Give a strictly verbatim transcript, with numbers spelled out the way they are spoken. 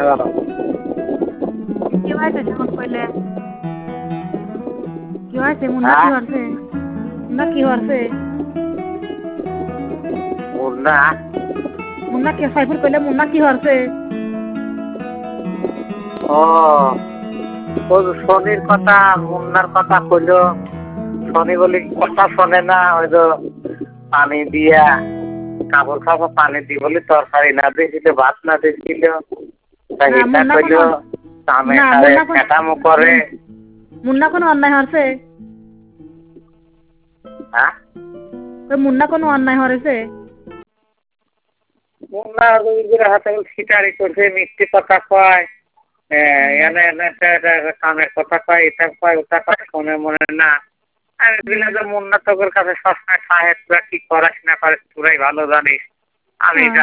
কি হয়েছে যখন কইলে কি হয়েছে মুন্না কি হয়েছে মুন্না কি হয়েছে মুন্না মুন্না কে সাইফুল কইলে মুন্না কি হয়েছে ও ও শনির কথা মুন্নার কথা কইলো শনি বলি কথা শোনে না ওই তো পানি দিয়া কাপড় খাবো পানি দি বলি তরকারি না দিয়েছিল ভাত না দিয়েছিল মুন্না কোনো না মুন্না কাটামো করে মুন্না কোনো অন্যায় হয়েছে হ্যাঁ মুন্না কোনো অন্যায় হয়েছে মুন্না রবিগুলোর হাতে ছিটারি করছে মিষ্টি কথা কয় এনে এনে কানের কথা কয় এটা কয় ওটা কয় শোনে মনে না আর দিলে যে মুন্না তোর কাছে সবসময় সাহেব কি করাস না পারিস তোরাই ভালো জানিস আমি